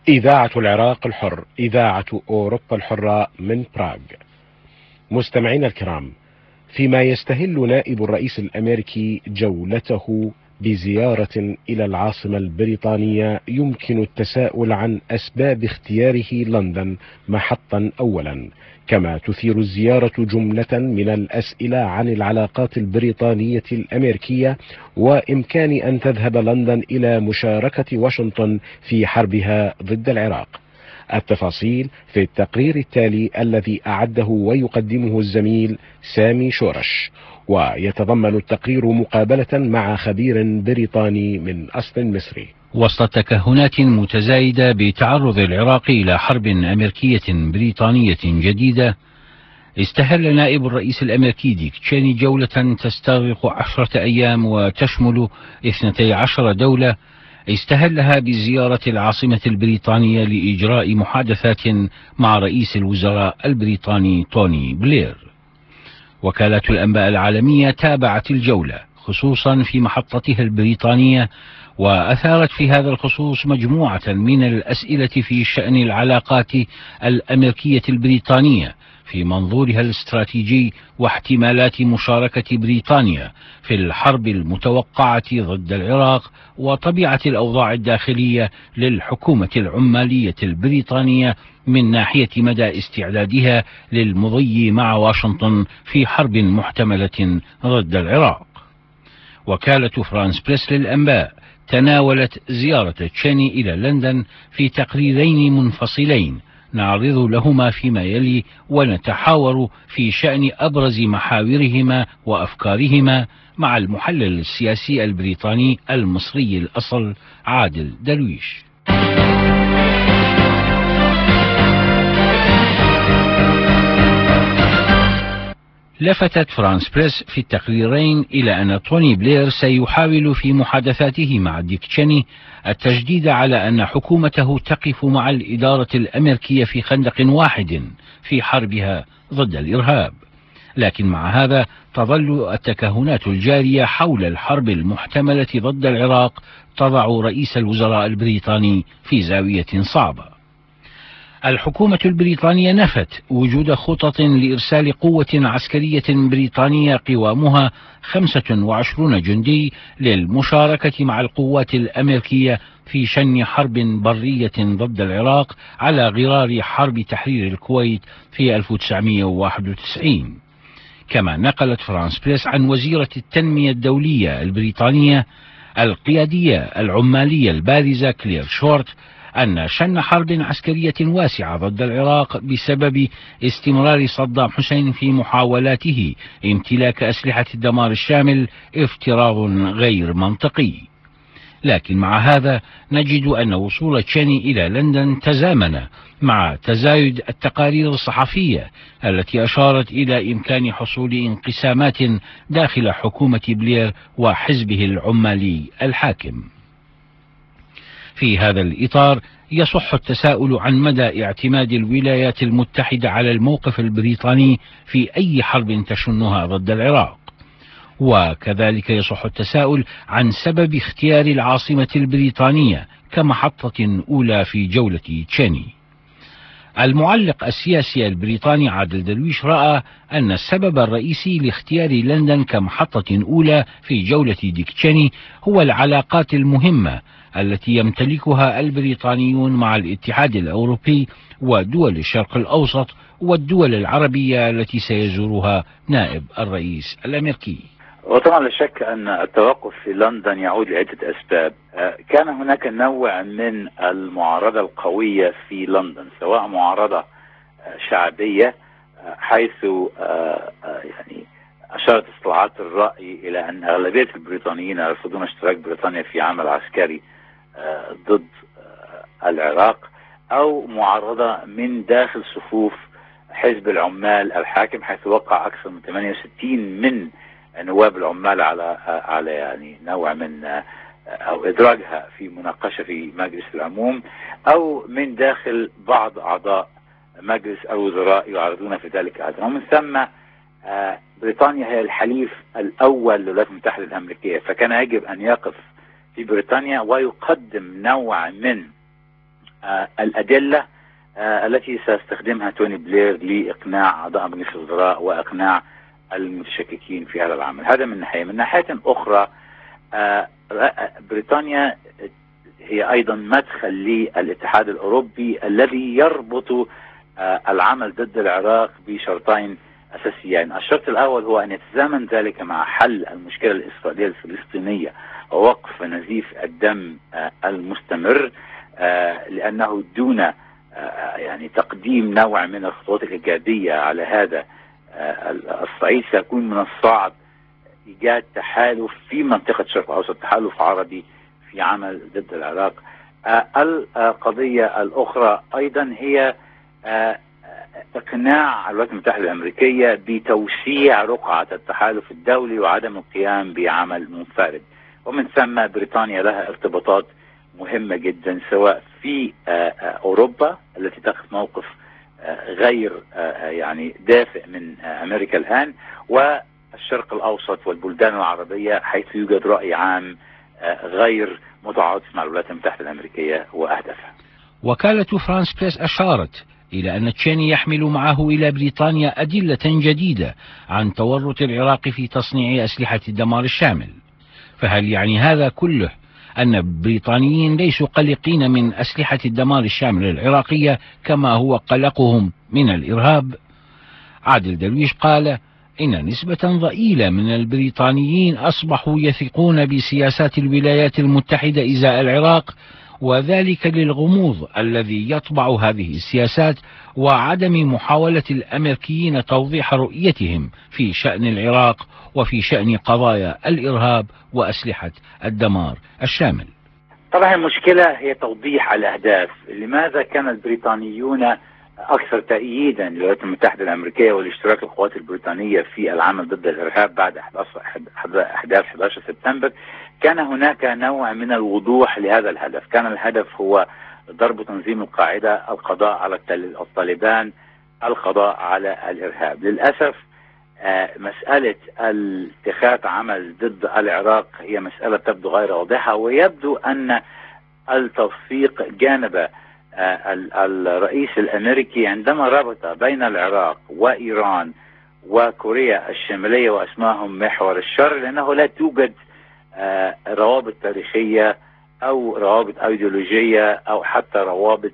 إذاعة العراق الحر، إذاعة أوروبا الحرة من براغ. مستمعينا الكرام، فيما يستهل نائب الرئيس الأمريكي جولته بزيارة إلى العاصمة البريطانية، يمكن التساؤل عن أسباب اختياره لندن محطا أولا، كما تثير الزيارة جملة من الأسئلة عن العلاقات البريطانية الأمريكية وإمكان أن تذهب لندن إلى مشاركة واشنطن في حربها ضد العراق. التفاصيل في التقرير التالي الذي أعده ويقدمه الزميل سامي شورش، ويتضمن التقرير مقابلة مع خبير بريطاني من أصل مصري. وسط تكهنات متزايدة بتعرض العراق إلى حرب أمريكية بريطانية جديدة، استهل نائب الرئيس الأمريكي ديك تشيني جولة تستغرق 10 أيام وتشمل 12 دولة، استهلها بزيارة العاصمة البريطانية لإجراء محادثات مع رئيس الوزراء البريطاني توني بلير. وكالات الأنباء العالمية تابعت الجولة خصوصا في محطتها البريطانية، وأثارت في هذا الخصوص مجموعة من الأسئلة في شأن العلاقات الأمريكية البريطانية في منظورها الاستراتيجي واحتمالات مشاركة بريطانيا في الحرب المتوقعة ضد العراق، وطبيعة الأوضاع الداخلية للحكومة العمالية البريطانية من ناحية مدى استعدادها للمضي مع واشنطن في حرب محتملة ضد العراق. وكالة فرانس بريس للأنباء تناولت زيارة تشيني إلى لندن في تقريرين منفصلين نعرض لهما فيما يلي، ونتحاور في شأن أبرز محاورهما وأفكارهما مع المحلل السياسي البريطاني المصري الأصل عادل درويش. لفتت فرانس بريس في التقريرين إلى أن توني بلير سيحاول في محادثاته مع ديك تشيني التشديد على أن حكومته تقف مع الإدارة الأمريكية في خندق واحد في حربها ضد الإرهاب. لكن مع هذا تظل التكهنات الجارية حول الحرب المحتملة ضد العراق تضع رئيس الوزراء البريطاني في زاوية صعبة. الحكومة البريطانية نفت وجود خطط لإرسال قوة عسكرية بريطانية قوامها 25 جندي للمشاركة مع القوات الأمريكية في شن حرب برية ضد العراق على غرار حرب تحرير الكويت في 1991. كما نقلت فرانس بريس عن وزيرة التنمية الدولية البريطانية القيادية العمالية البارزة كلير شورت أن شن حرب عسكرية واسعة ضد العراق بسبب استمرار صدام حسين في محاولاته امتلاك أسلحة الدمار الشامل افتراض غير منطقي. لكن مع هذا نجد أن وصول تشيني إلى لندن تزامن مع تزايد التقارير الصحفية التي أشارت إلى إمكان حصول انقسامات داخل حكومة بلير وحزبه العمالي الحاكم. في هذا الإطار يصح التساؤل عن مدى اعتماد الولايات المتحدة على الموقف البريطاني في أي حرب تشنها ضد العراق، وكذلك يصح التساؤل عن سبب اختيار العاصمة البريطانية كمحطة أولى في جولة تشيني. المعلق السياسي البريطاني عادل درويش رأى أن السبب الرئيسي لاختيار لندن كمحطة أولى في جولة ديك تشيني هو العلاقات المهمة التي يمتلكها البريطانيون مع الاتحاد الأوروبي ودول الشرق الأوسط والدول العربية التي سيزورها نائب الرئيس الأمريكي. وطبعا لا شك أن التوقف في لندن يعود لعدة أسباب. كان هناك نوع من المعارضة القوية في لندن، سواء معارضة شعبية حيث يعني أشارت استطلاعات الرأي إلى أن أغلبية البريطانيين يرفضون اشتراك بريطانيا في عمل عسكري ضد العراق، أو معارضة من داخل صفوف حزب العمال الحاكم، حيث وقع أكثر من 68 من نواب العمال على يعني نوع من أو إدراجها في مناقشة في مجلس العموم، أو من داخل بعض أعضاء مجلس الوزراء يعارضون في ذلك أيضا. ومن ثم بريطانيا هي الحليف الأول للولايات المتحدة الأمريكية، فكان يجب أن يقف في بريطانيا ويقدم نوع من الأدلة التي سيستخدمها توني بلير لإقناع أعضاء مجلس الوزراء وإقناع المتشككين في هذا العمل. هذا من ناحية. من ناحية أخرى بريطانيا هي أيضا مدخل للاتحاد الأوروبي الذي يربط العمل ضد العراق بشرطين أساسيين. الشرط الأول هو أن يتزامن ذلك مع حل المشكلة الإسرائيلية الفلسطينية ووقف نزيف الدم المستمر، لأنه دون يعني تقديم نوع من الخطوات الإيجابية على هذا الصعيد سيكون من الصعب إيجاد تحالف في منطقة الشرق الأوسط، تحالف عربي في عمل ضد العراق. القضية الأخرى أيضا هي إقناع الولايات المتحدة الأمريكية بتوسيع رقعة التحالف الدولي وعدم القيام بعمل منفرد، ومن ثم بريطانيا لها ارتباطات مهمة جدا سواء في أوروبا التي تأخذ موقف غير يعني دافئ من أمريكا الآن، والشرق الأوسط والبلدان العربية حيث يوجد رأي عام غير متعاطف مع الولايات المتحدة الأمريكية وأهدافها. وكالة فرانس بريس أشارت إلى أن تشيني يحمل معه إلى بريطانيا أدلة جديدة عن تورط العراق في تصنيع أسلحة الدمار الشامل. فهل يعني هذا كله أن البريطانيين ليسوا قلقين من أسلحة الدمار الشامل العراقية كما هو قلقهم من الإرهاب؟ عادل درويش قال إن نسبة ضئيلة من البريطانيين أصبحوا يثقون بسياسات الولايات المتحدة إزاء العراق، وذلك للغموض الذي يطبع هذه السياسات وعدم محاولة الأمريكيين توضيح رؤيتهم في شأن العراق وفي شأن قضايا الإرهاب وأسلحة الدمار الشامل. طبعا المشكلة هي توضيح الأهداف. لماذا كان البريطانيون أكثر تأييدا للولايات المتحدة الأمريكية والاشتراك القوات البريطانية في العمل ضد الإرهاب بعد أحداث 11 سبتمبر؟ كان هناك نوع من الوضوح لهذا الهدف. كان الهدف هو ضرب تنظيم القاعدة، القضاء على الطالبان، القضاء على الإرهاب. للأسف مسألة اتخاذ عمل ضد العراق هي مسألة تبدو غير واضحة، ويبدو أن التصفيق جانب الرئيس الأمريكي عندما ربط بين العراق وإيران وكوريا الشمالية وأسماهم محور الشر، لأنه لا توجد روابط تاريخية أو روابط أيديولوجية أو حتى روابط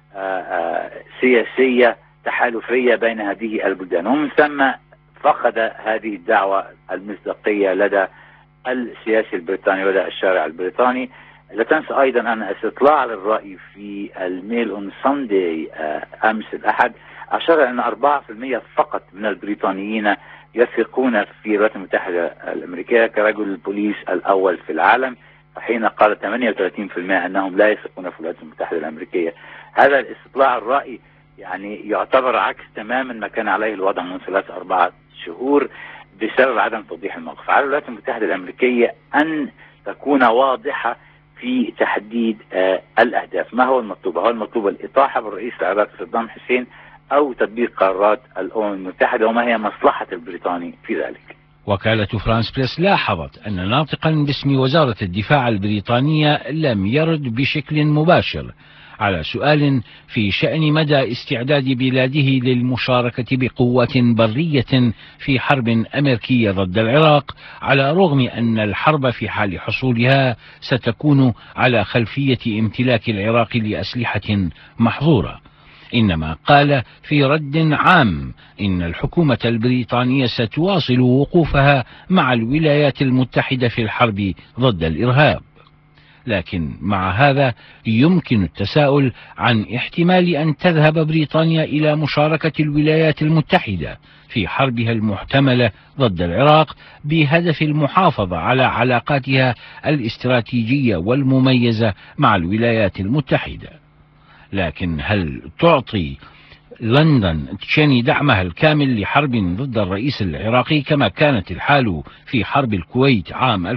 سياسية تحالفية بين هذه البلدان، ومن ثم فقد هذه الدعوة المصداقية لدى السياسي البريطاني ولدى الشارع البريطاني. لا تنسى أيضا أن استطلاع للرأي في الميل أون ساندي أمس الأحد أشار أن 4% فقط من البريطانيين يثقون في الولايات المتحدة الأمريكية كرجل البوليس الأول في العالم، حين قال 38% أنهم لا يثقون في الولايات المتحدة الأمريكية. هذا الاستطلاع الرأي يعني يعتبر عكس تماما ما كان عليه الوضع منذ 3-4 شهور بسبب عدم توضيح الموقف. على الولايات المتحدة الأمريكية أن تكون واضحة في تحديد الأهداف. ما هو المطلوب؟ هو المطلوب الإطاحة بالرئيس العراقي صدام حسين أو تطبيق قرارات الأمم المتحدة، وما هي مصلحة البريطاني في ذلك؟ وكالة فرانس بريس لاحظت أن ناطقا باسم وزارة الدفاع البريطانية لم يرد بشكل مباشر على سؤال في شأن مدى استعداد بلاده للمشاركة بقوات برية في حرب أمريكية ضد العراق، على الرغم أن الحرب في حال حصولها ستكون على خلفية امتلاك العراق لأسلحة محظورة. إنما قال في رد عام إن الحكومة البريطانية ستواصل وقوفها مع الولايات المتحدة في الحرب ضد الإرهاب. لكن مع هذا يمكن التساؤل عن احتمال أن تذهب بريطانيا إلى مشاركة الولايات المتحدة في حربها المحتملة ضد العراق بهدف المحافظة على علاقاتها الاستراتيجية والمميزة مع الولايات المتحدة. لكن هل تعطي لندن تشيني دعمها الكامل لحرب ضد الرئيس العراقي كما كانت الحال في حرب الكويت عام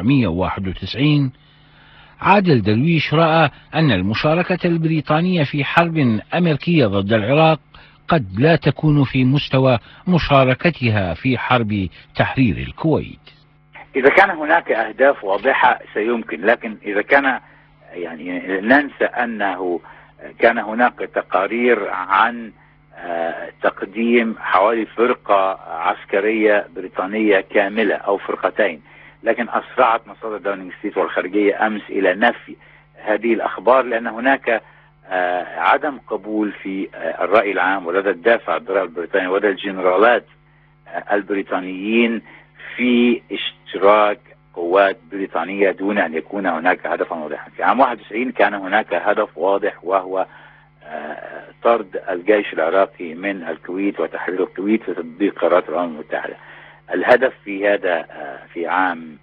1991؟ عادل درويش رأى أن المشاركة البريطانية في حرب أمريكية ضد العراق قد لا تكون في مستوى مشاركتها في حرب تحرير الكويت. إذا كان هناك أهداف واضحة سيمكن، لكن إذا كان يعني ننسى أنه كان هناك تقارير عن تقديم حوالي فرقة عسكرية بريطانية كاملة أو فرقتين، لكن أسرعت مصادر داونينغ ستريت والخارجية أمس إلى نفي هذه الأخبار، لأن هناك عدم قبول في الرأي العام ولدى الدافع الضرائب البريطاني ولدى الجنرالات البريطانيين في اشتراك قوات بريطانية دون أن يكون هناك هدفا واضحا. في عام 91 كان هناك هدف واضح، وهو طرد الجيش العراقي من الكويت وتحرير الكويت وتطبيق قرارات الأمم المتحدة. الهدف في هذا في عام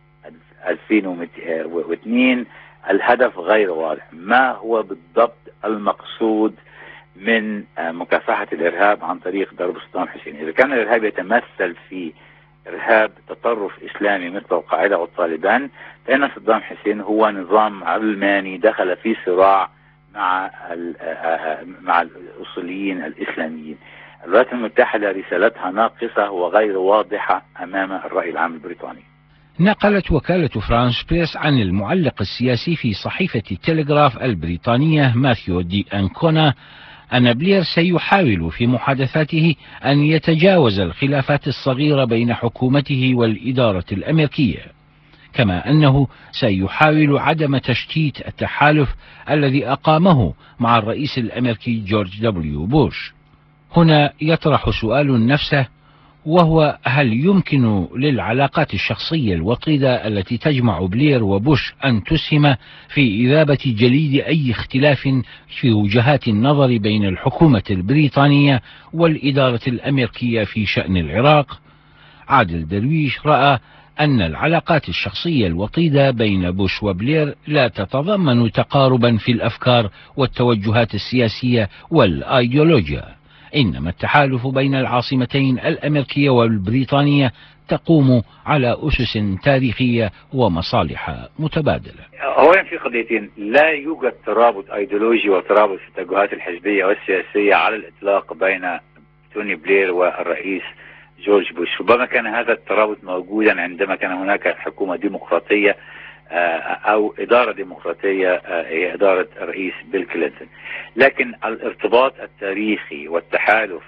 2002 الهدف غير واضح. ما هو بالضبط المقصود من مكافحة الإرهاب عن طريق ضرب صدام حسين؟ إذا كان الإرهاب يتمثل في إرهاب تطرف إسلامي مثل القاعدة والطالبان، فإن صدام حسين هو نظام علماني دخل في صراع مع الأصوليين الإسلاميين. الولايات المتحدة رسالتها ناقصة وغير واضحة أمام الرأي العام البريطاني. نقلت وكالة فرانس بريس عن المعلق السياسي في صحيفة التلغراف البريطانية ماثيو دي أنكونا أن بلير سيحاول في محادثاته أن يتجاوز الخلافات الصغيرة بين حكومته والإدارة الأمريكية، كما أنه سيحاول عدم تشتيت التحالف الذي أقامه مع الرئيس الأمريكي جورج دبليو بوش. هنا يطرح سؤال نفسه، وهو هل يمكن للعلاقات الشخصية الوطيدة التي تجمع بلير وبوش أن تسهم في إذابة جليد أي اختلاف في وجهات النظر بين الحكومة البريطانية والإدارة الأمريكية في شأن العراق؟ عادل درويش رأى أن العلاقات الشخصية الوطيدة بين بوش وبلير لا تتضمن تقاربا في الأفكار والتوجهات السياسية والأيديولوجيا، إنما التحالف بين العاصمتين الأمريكية والبريطانية تقوم على أسس تاريخية ومصالح متبادلة. أولا في قضيتين، لا يوجد ترابط أيديولوجي وترابط في التوجهات الحزبية والسياسية على الإطلاق بين توني بلير والرئيس جورج بوش. ربما كان هذا الترابط موجودا عندما كان هناك حكومة ديمقراطية أو إدارة ديمقراطية، هي إدارة الرئيس بيل كلينتون، لكن الارتباط التاريخي والتحالف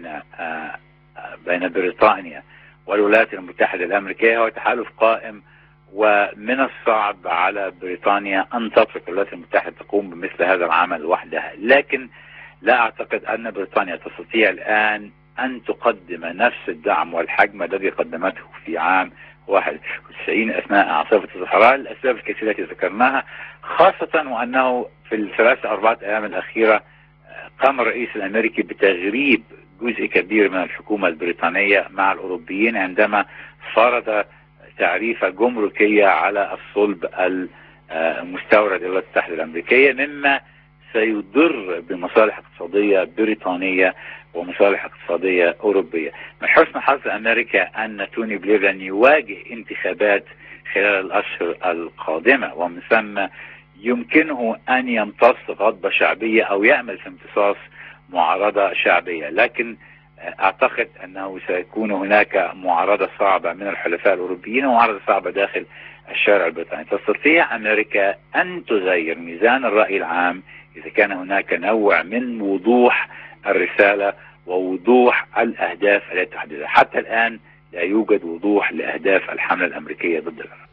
بين بريطانيا والولايات المتحدة الأمريكية هو تحالف قائم، ومن الصعب على بريطانيا أن تترك الولايات المتحدة تقوم بمثل هذا العمل وحدها. لكن لا أعتقد أن بريطانيا تستطيع الآن أن تقدم نفس الدعم والحجم الذي قدمته في عام 91 أثناء عاصفة الصحراء، الأسباب الكثيرة التي ذكرناها، خاصة وأنه في الثلاث أربعة أيام الأخيرة قام الرئيس الأمريكي بتغريب جزء كبير من الحكومة البريطانية مع الأوروبيين عندما فرض تعريفة جمركية على الصلب المستورد للولايات المتحدة الأمريكية، مما سيضر بمصالح اقتصادية بريطانية ومصالح اقتصادية أوروبية. من حسن حظ أمريكا أن توني بلير لن يواجه انتخابات خلال الأشهر القادمة، ومن ثم يمكنه أن يمتص غضبة شعبية أو يعمل في امتصاص معارضة شعبية، لكن أعتقد أنه سيكون هناك معارضة صعبة من الحلفاء الأوروبيين ومعارضة صعبة داخل الشارع البريطاني. تستطيع أمريكا أن تغير ميزان الرأي العام إذا كان هناك نوع من وضوح الرسالة ووضوح الأهداف التي تحددها. حتى الآن لا يوجد وضوح لأهداف الحملة الأمريكية ضد الإرهاب.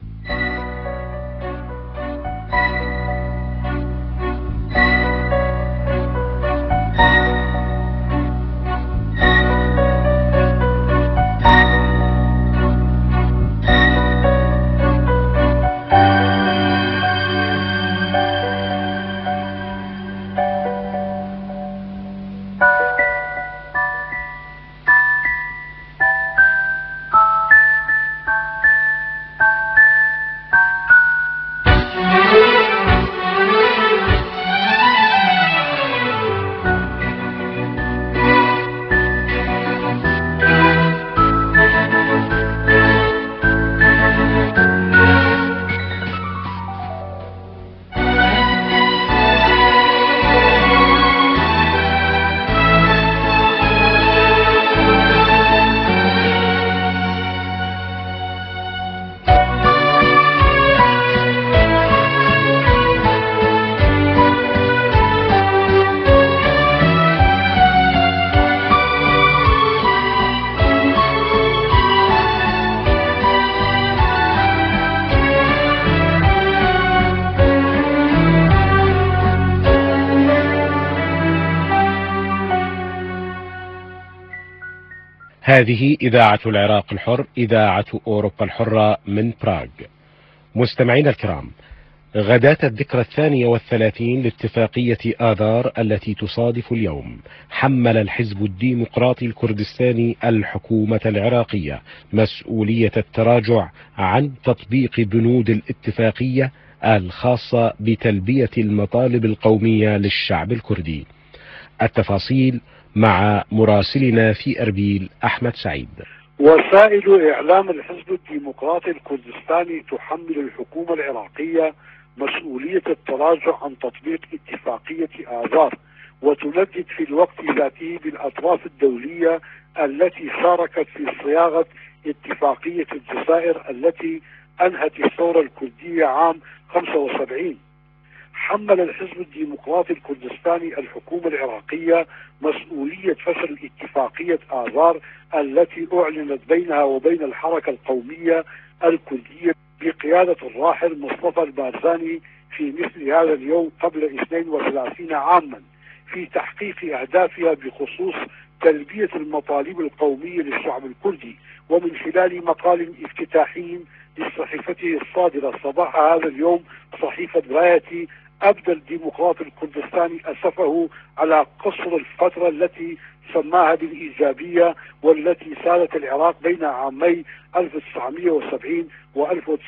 هذه إذاعة العراق الحر، إذاعة أوروبا الحرة من براغ. مستمعينا الكرام، غداة الذكرى 32 لاتفاقية آذار التي تصادف اليوم، حمل الحزب الديمقراطي الكردستاني الحكومة العراقية مسؤولية التراجع عن تطبيق بنود الاتفاقية الخاصة بتلبية المطالب القومية للشعب الكردي. التفاصيل مع مراسلنا في أربيل أحمد سعيد. وسائل إعلام الحزب الديمقراطي الكردستاني تحمل الحكومة العراقية مسؤولية التراجع عن تطبيق اتفاقية آذار، وتندد في الوقت ذاته بالأطراف الدولية التي شاركت في صياغة اتفاقية الجزائر التي أنهت الثورة الكردية عام 75. حمل الحزب الديمقراطي الكردستاني الحكومة العراقية مسؤولية فشل اتفاقية آذار التي أعلنت بينها وبين الحركة القومية الكردية بقيادة الراحل مصطفى البارزاني في مثل هذا اليوم قبل 32 عاما، في تحقيق أهدافها بخصوص تلبية المطالب القومية للشعب الكردي. ومن خلال مقال افتتاحي لصحيفته الصادرة صباح هذا اليوم صحيفة رايتي، أبدى الديمقراط الكردستاني أسفه على قصر الفترة التي سماها بالإيجابية والتي سالت العراق بين عامي 1970 و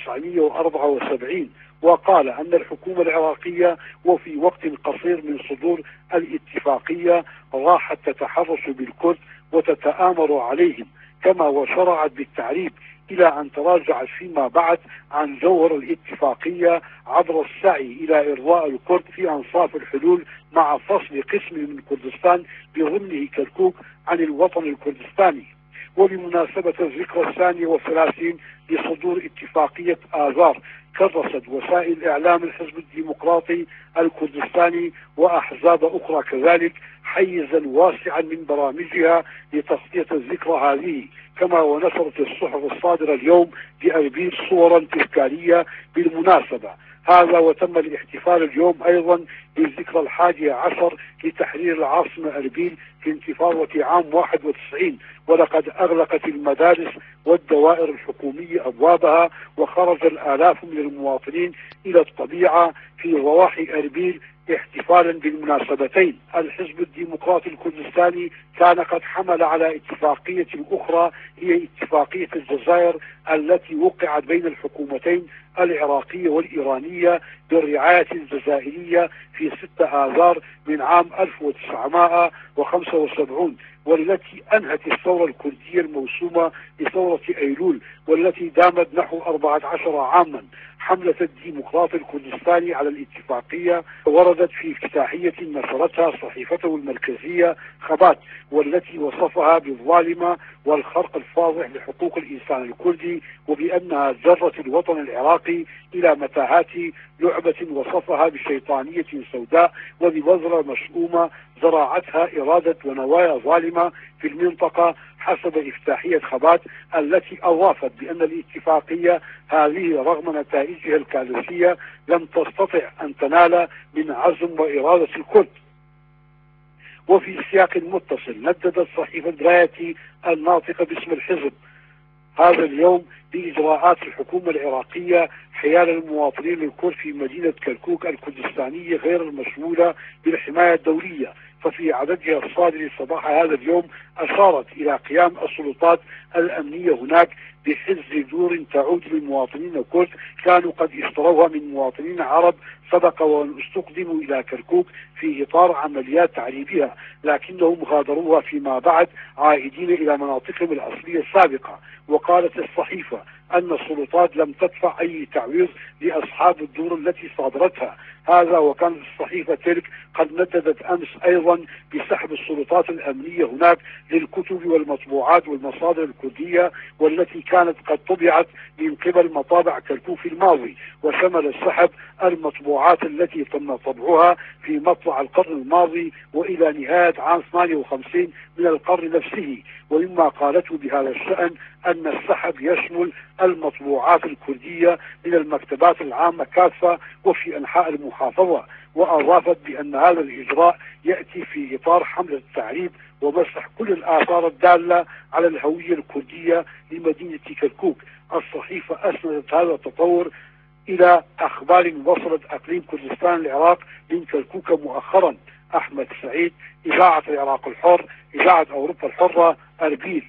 1974، وقال أن الحكومة العراقية وفي وقت قصير من صدور الاتفاقية راحت تتحرش بالكرد وتتآمر عليهم، كما وشرعت بالتعريب إلى أن تراجعت فيما بعد عن جوهر الاتفاقية عبر السعي إلى إرضاء الكرد في أنصاف الحلول مع فصل قسم من كردستان بضمنه كركوك عن الوطن الكردستاني. وبمناسبة الذكرى 32 لصدور اتفاقية آذار، كرست وسائل إعلام الحزب الديمقراطي الكردستاني وأحزاب أخرى كذلك حيزا واسعا من برامجها لتغطية الذكرى هذه، كما ونشرت الصحف الصادرة اليوم بأربيل صورا تذكارية بالمناسبة. هذا وتم الاحتفال اليوم أيضا بالذكرى 11 لتحرير العاصمة أربيل في انتفاضة عام 91، ولقد أغلقت المدارس والدوائر الحكومية أبوابها، وخرج الآلاف من المواطنين إلى الطبيعة في ضواحي أربيل احتفالا بالمناسبتين. الحزب الديمقراطي الكردستاني كان قد حمل على اتفاقية أخرى هي اتفاقية الجزائر التي وقعت بين الحكومتين العراقية والإيرانية بالرعاية الجزائرية في 6 آذار من عام 1975، والتي أنهت الثورة الكردية الموسومة بثورة أيلول والتي دامت نحو 14 عاما. حملة الديمقراطي الكردستاني على الاتفاقية وردت في افتتاحية نشرتها صحيفته المركزية خبات، والتي وصفها بالظالمة والخرق الفاضح لحقوق الإنسان الكردي، وبأنها جرت الوطن العراقي إلى متاهات لعبة وصفها بشيطانية سوداء وببذرة مشؤومة زراعتها إرادة ونوايا ظالمة في المنطقة، حسب افتتاحية خبات التي أضافت بأن الاتفاقية هذه رغم نتائجها الكارثية لم تستطع أن تنال من عزم وإرادة الكرد. وفي سياق متصل نددت صحيفة رايتي الناطقة باسم الحزب هذا اليوم بإجراءات الحكومة العراقية حيال المواطنين الكرد في مدينة كركوك الكردستانية غير المشمولة بالحماية الدولية. ففي عددها الصادر صباح هذا اليوم أشارت إلى قيام السلطات الأمنية هناك بحجز دور تعود للمواطنين الكرد كانوا قد اشتروها من مواطنين عرب سبق وأن استقدموا إلى كركوك في إطار عمليات تعريبها، لكنهم غادروها فيما بعد عائدين إلى مناطقهم الأصلية السابقة. وقالت الصحيفة أن السلطات لم تدفع أي تعويض لأصحاب الدور التي صادرتها. هذا وكانت الصحيفة تلك قد نددت أمس أيضا بسحب السلطات الأمنية هناك للكتب والمطبوعات والمصادر الكردية والتي كانت قد طبعت من قبل مطابع كركوك في الماضي، وشمل السحب المطبوعات التي تم طبعها في مطلع القرن الماضي وإلى نهاية عام 58 من القرن نفسه. ومما قالته بهذا الشأن أن السحب يشمل المطبوعات الكردية من المكتبات العامة كافة وفي أنحاء المحافظة، وأضافت بأن هذا الإجراء يأتي في إطار حملة التعريب ومسح كل الآثار الدالة على الهوية الكردية لمدينة كركوك. الصحيفة أسندت هذا التطور إلى أخبار وصلت أقليم كردستان العراق من كركوك مؤخرا. أحمد سعيد، إذاعة العراق الحر، إذاعة أوروبا الحرة، أربيل.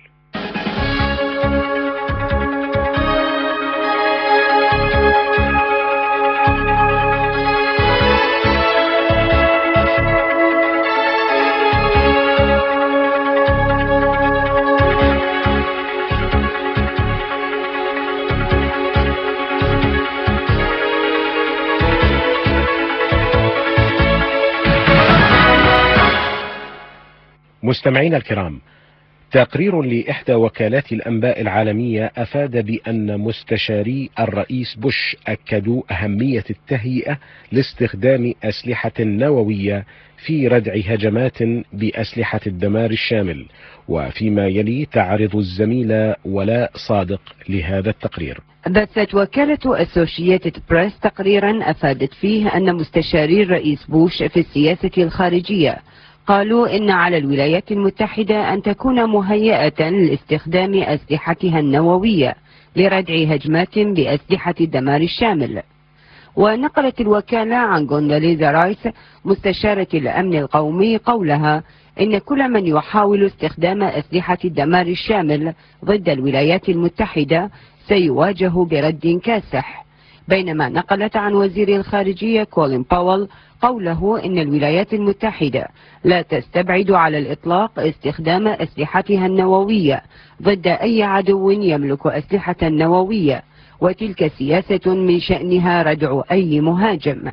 مستمعينا الكرام، تقرير لإحدى وكالات الأنباء العالمية أفاد بأن مستشاري الرئيس بوش أكدوا أهمية التهيئة لاستخدام أسلحة نووية في ردع هجمات بأسلحة الدمار الشامل. وفيما يلي تعرض الزميلة ولاء صادق لهذا التقرير. بثت وكالة أسوشيتد بريس تقريرا أفادت فيه أن مستشاري الرئيس بوش في السياسة الخارجية قالوا إن على الولايات المتحدة أن تكون مهيئة لاستخدام أسلحتها النووية لردع هجمات بأسلحة الدمار الشامل. ونقلت الوكالة عن غوندوليزا رايس مستشارة الأمن القومي قولها إن كل من يحاول استخدام أسلحة الدمار الشامل ضد الولايات المتحدة سيواجه برد كاسح، بينما نقلت عن وزير الخارجية كولين باول قوله إن الولايات المتحدة لا تستبعد على الإطلاق استخدام أسلحتها النووية ضد أي عدو يملك أسلحة نووية، وتلك سياسة من شأنها ردع أي مهاجم.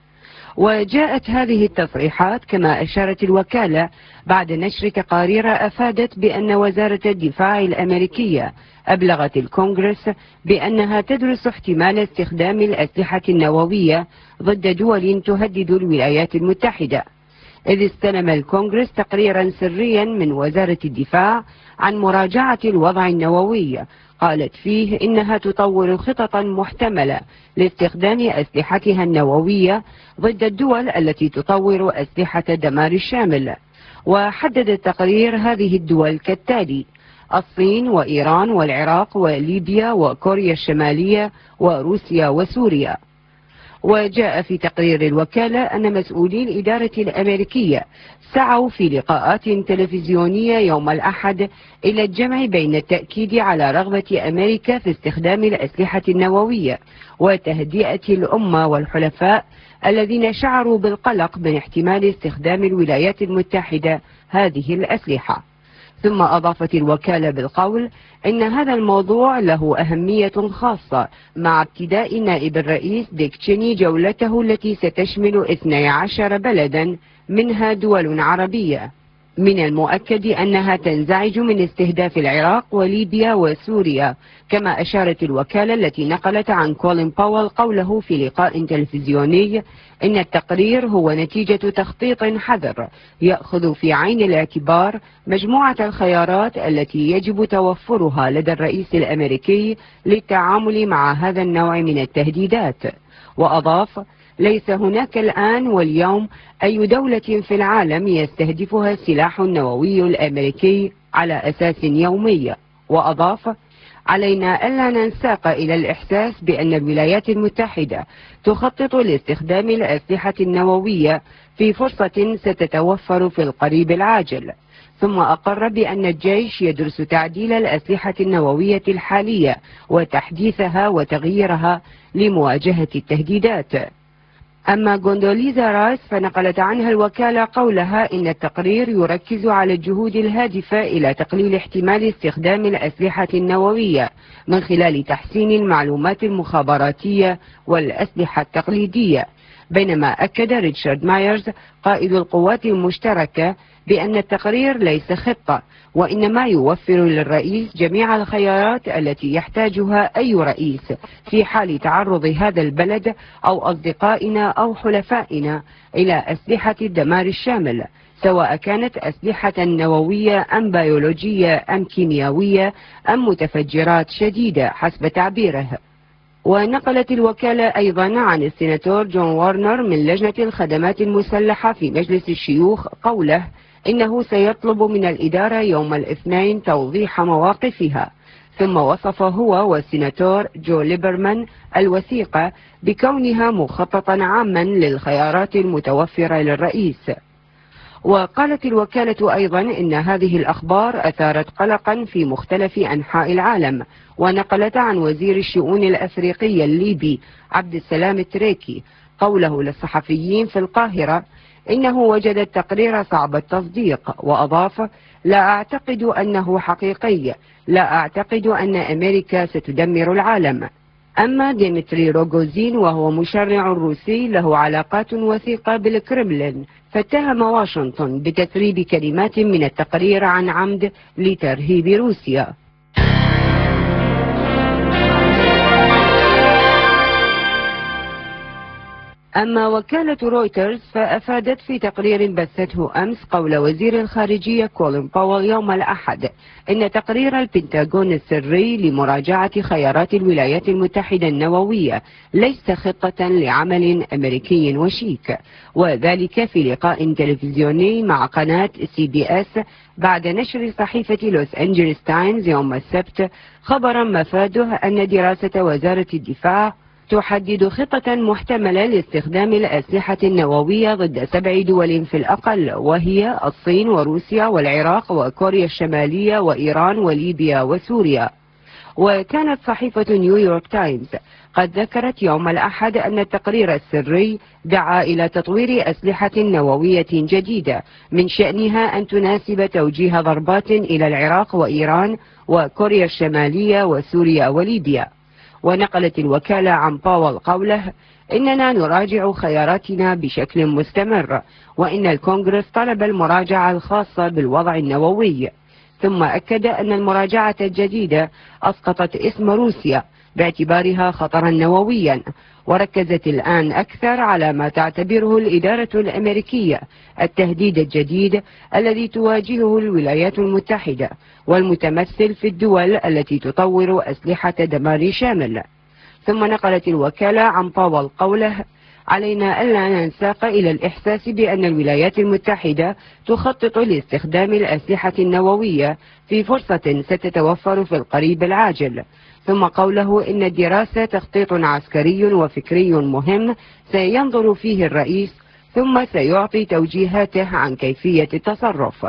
وجاءت هذه التصريحات كما أشارت الوكالة بعد نشر تقارير أفادت بأن وزارة الدفاع الأمريكية أبلغت الكونغرس بأنها تدرس احتمال استخدام الأسلحة النووية ضد دول تهدد الولايات المتحدة، إذ استلم الكونغرس تقريرا سريا من وزارة الدفاع عن مراجعة الوضع النووي قالت فيه إنها تطور خططا محتملة لاستخدام أسلحتها النووية ضد الدول التي تطور أسلحة الدمار الشامل. وحدد التقرير هذه الدول كالتالي: الصين وإيران والعراق وليبيا وكوريا الشمالية وروسيا وسوريا. وجاء في تقرير الوكالة أن مسؤولي الإدارة الأمريكية سعوا في لقاءات تلفزيونية يوم الأحد إلى الجمع بين التأكيد على رغبة أمريكا في استخدام الأسلحة النووية وتهدئة الأمة والحلفاء الذين شعروا بالقلق من احتمال استخدام الولايات المتحدة هذه الأسلحة. ثم أضافت الوكالة بالقول إن هذا الموضوع له أهمية خاصة مع ابتداء نائب الرئيس ديك تشيني جولته التي ستشمل 12 بلدا منها دول عربية. من المؤكد أنها تنزعج من استهداف العراق وليبيا وسوريا، كما أشارت الوكالة التي نقلت عن كولين باول قوله في لقاء تلفزيوني إن التقرير هو نتيجة تخطيط حذر يأخذ في عين الاعتبار مجموعة الخيارات التي يجب توفرها لدى الرئيس الأمريكي للتعامل مع هذا النوع من التهديدات. وأضاف: ليس هناك الآن واليوم أي دولة في العالم يستهدفها السلاح النووي الأمريكي على أساس يومي. وأضاف: علينا ألا ننساق إلى الإحساس بأن الولايات المتحدة تخطط لاستخدام الأسلحة النووية في فرصة ستتوفر في القريب العاجل. ثم أقر بأن الجيش يدرس تعديل الأسلحة النووية الحالية وتحديثها وتغييرها لمواجهة التهديدات. أما غوندوليزا رايس فنقلت عنها الوكالة قولها إن التقرير يركز على الجهود الهادفة إلى تقليل احتمال استخدام الأسلحة النووية من خلال تحسين المعلومات المخابراتية والأسلحة التقليدية، بينما أكد ريتشارد مايرز قائد القوات المشتركة بأن التقرير ليس خطة، وإنما يوفر للرئيس جميع الخيارات التي يحتاجها أي رئيس في حال تعرض هذا البلد أو أصدقائنا أو حلفائنا إلى أسلحة الدمار الشامل، سواء كانت أسلحة نووية أم بيولوجية أم كيميائية أم متفجرات شديدة حسب تعبيره. ونقلت الوكالة أيضا عن السيناتور جون وارنر من لجنة الخدمات المسلحة في مجلس الشيوخ قوله إنه سيطلب من الإدارة يوم الاثنين توضيح مواقفها، ثم وصف هو والسيناتور جو ليبرمان الوثيقة بكونها مخططا عاما للخيارات المتوفرة للرئيس. وقالت الوكالة أيضا إن هذه الأخبار أثارت قلقا في مختلف أنحاء العالم، ونقلت عن وزير الشؤون الأفريقية الليبي عبد السلام التريكي قوله للصحفيين في القاهرة إنه وجد التقرير صعب التصديق، وأضاف: لا أعتقد أنه حقيقي، لا أعتقد أن أمريكا ستدمر العالم. أما ديمتري روغوزين وهو مشرع روسي له علاقات وثيقة بالكرملين، فاتهم واشنطن بتسريب كلمات من التقرير عن عمد لترهيب روسيا. أما وكالة رويترز فأفادت في تقرير بثته أمس قول وزير الخارجية كولين باول يوم الأحد إن تقرير البنتاغون السري لمراجعة خيارات الولايات المتحدة النووية ليس خطة لعمل أمريكي وشيك، وذلك في لقاء تلفزيوني مع قناة CBS بعد نشر صحيفة لوس أنجلس تايمز يوم السبت خبرا مفاده أن دراسة وزارة الدفاع تحدد خطة محتملة لاستخدام الأسلحة النووية ضد 7 دول في الأقل، وهي الصين وروسيا والعراق وكوريا الشمالية وإيران وليبيا وسوريا. وكانت صحيفة نيويورك تايمز قد ذكرت يوم الأحد أن التقرير السري دعا إلى تطوير أسلحة نووية جديدة من شأنها أن تناسب توجيه ضربات إلى العراق وإيران وكوريا الشمالية وسوريا وليبيا. ونقلت الوكالة عن باول قوله: إننا نراجع خياراتنا بشكل مستمر، وإن الكونغرس طلب المراجعة الخاصة بالوضع النووي. ثم أكد أن المراجعة الجديدة أسقطت اسم روسيا باعتبارها خطرا نوويا، وركزت الآن أكثر على ما تعتبره الإدارة الأمريكية التهديد الجديد الذي تواجهه الولايات المتحدة، والمتمثل في الدول التي تطور أسلحة دمار شامل. ثم نقلت الوكالة عن باول قوله: علينا ألا ننساق إلى الإحساس بأن الولايات المتحدة تخطط لاستخدام الأسلحة النووية في فرصة ستتوفر في القريب العاجل. ثم قوله إن الدراسة تخطيط عسكري وفكري مهم سينظر فيه الرئيس، ثم سيعطي توجيهاته عن كيفية التصرف.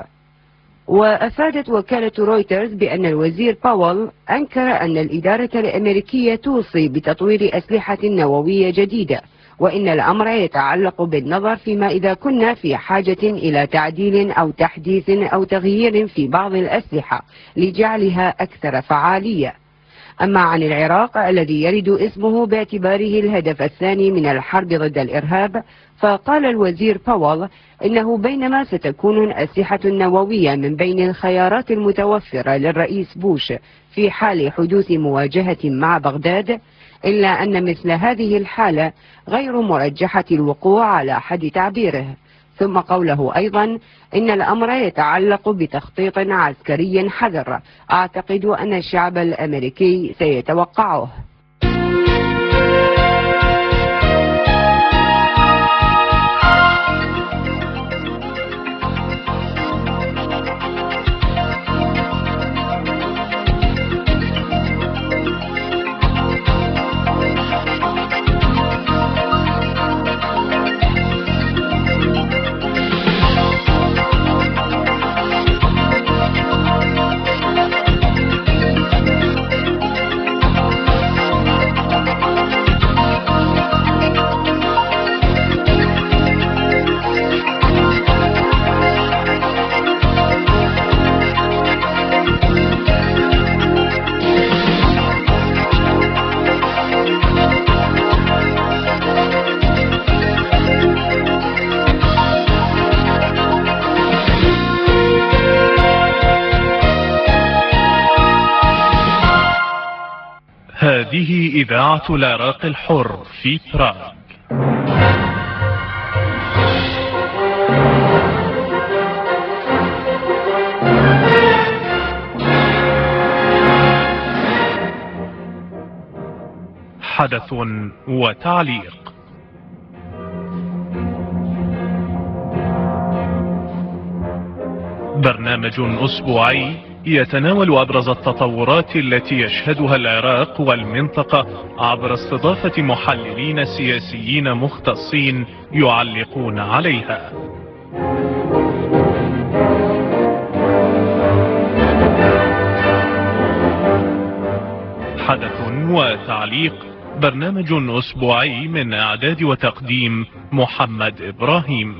وأفادت وكالة رويترز بأن الوزير باول أنكر أن الإدارة الأمريكية توصي بتطوير أسلحة نووية جديدة، وإن الأمر يتعلق بالنظر فيما إذا كنا في حاجة إلى تعديل أو تحديث أو تغيير في بعض الأسلحة لجعلها أكثر فعالية. أما عن العراق الذي يرد اسمه باعتباره الهدف الثاني من الحرب ضد الإرهاب، فقال الوزير باول إنه بينما ستكون الأسلحة النووية من بين الخيارات المتوفرة للرئيس بوش في حال حدوث مواجهة مع بغداد، إلا أن مثل هذه الحالة غير مرجحة الوقوع على حد تعبيره. ثم قوله أيضا إن الأمر يتعلق بتخطيط عسكري حذر أعتقد أن الشعب الأمريكي سيتوقعه. هذه إذاعة العراق الحر في براغ. حدث وتعليق. برنامج أسبوعي يتناول أبرز التطورات التي يشهدها العراق والمنطقة عبر استضافة محللين سياسيين مختصين يعلقون عليها. حدث وتعليق، برنامج أسبوعي من إعداد وتقديم محمد إبراهيم.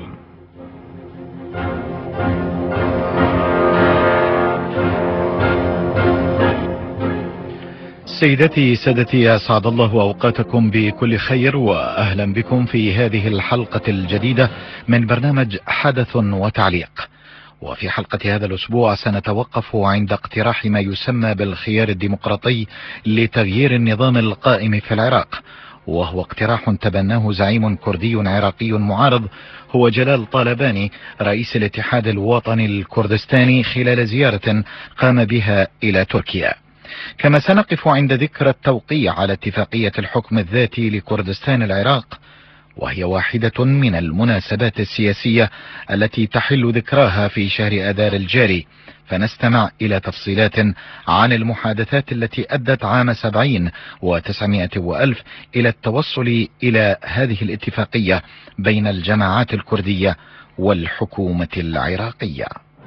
سيدتي سادتي، أسعد الله أوقاتكم بكل خير، وأهلا بكم في هذه الحلقة الجديدة من برنامج حدث وتعليق. وفي حلقة هذا الأسبوع سنتوقف عند اقتراح ما يسمى بالخيار الديمقراطي لتغيير النظام القائم في العراق، وهو اقتراح تبناه زعيم كردي عراقي معارض هو جلال طالباني رئيس الاتحاد الوطني الكردستاني خلال زيارة قام بها إلى تركيا. كما سنقف عند ذكرى التوقيع على اتفاقية الحكم الذاتي لكردستان العراق، وهي واحدة من المناسبات السياسية التي تحل ذكراها في شهر آذار الجاري، فنستمع إلى تفصيلات عن المحادثات التي أدت عام 70 و900 وألف إلى التوصل إلى هذه الاتفاقية بين الجماعات الكردية والحكومة العراقية.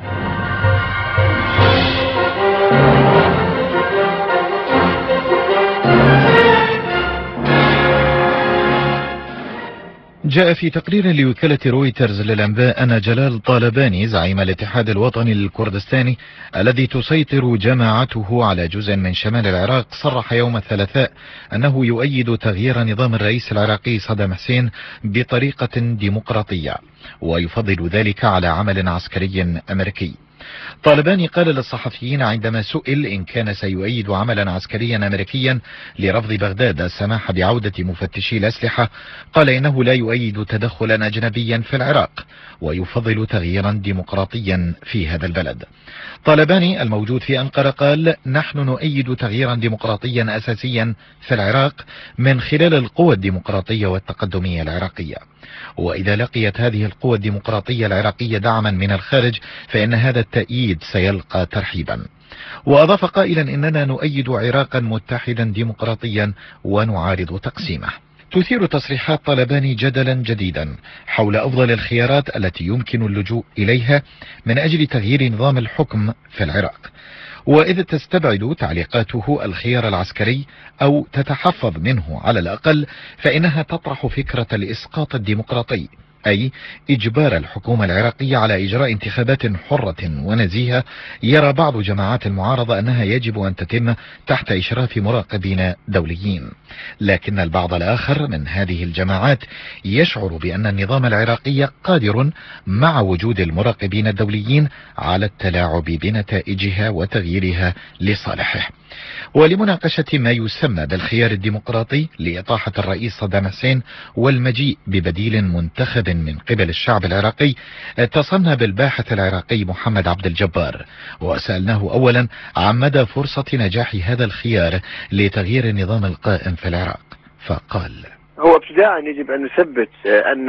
جاء في تقرير لوكالة رويترز للأنباء أن جلال طالباني زعيم الاتحاد الوطني الكردستاني الذي تسيطر جماعته على جزء من شمال العراق صرح يوم الثلاثاء أنه يؤيد تغيير نظام الرئيس العراقي صدام حسين بطريقة ديمقراطية، ويفضل ذلك على عمل عسكري أمريكي. طالباني قال للصحفيين عندما سئل إن كان سيؤيد عملا عسكريا أمريكيا لرفض بغداد السماح بعودة مفتشي الأسلحة، قال إنه لا يؤيد تدخلا أجنبيا في العراق ويفضل تغييرا ديمقراطيا في هذا البلد. طالباني الموجود في أنقرة قال: نحن نؤيد تغييرا ديمقراطيا أساسيا في العراق من خلال القوى الديمقراطية والتقدمية العراقية، وإذا لقيت هذه القوى الديمقراطية العراقية دعما من الخارج فإن هذا التأييد سيلقى ترحيبا. وأضاف قائلا: إننا نؤيد عراقا متحدا ديمقراطيا ونعارض تقسيمه. تثير تصريحات طالباني جدلا جديدا حول أفضل الخيارات التي يمكن اللجوء إليها من أجل تغيير نظام الحكم في العراق، وإذا تستبعد تعليقاته الخيار العسكري أو تتحفظ منه على الأقل، فإنها تطرح فكرة الإسقاط الديمقراطي، أي إجبار الحكومة العراقية على إجراء انتخابات حرة ونزيهة يرى بعض جماعات المعارضة أنها يجب أن تتم تحت إشراف مراقبين دوليين، لكن البعض الآخر من هذه الجماعات يشعر بأن النظام العراقي قادر مع وجود المراقبين الدوليين على التلاعب بنتائجها وتغييرها لصالحه. ولمناقشة ما يسمى بالخيار الديمقراطي لإطاحة الرئيس صدام حسين والمجيء ببديل منتخب من قبل الشعب العراقي، اتصلنا بالباحث العراقي محمد عبد الجبار وسألناه أولا عن مدى فرصة نجاح هذا الخيار لتغيير النظام القائم في العراق، فقال: هو ابتداء يجب أن نثبت أن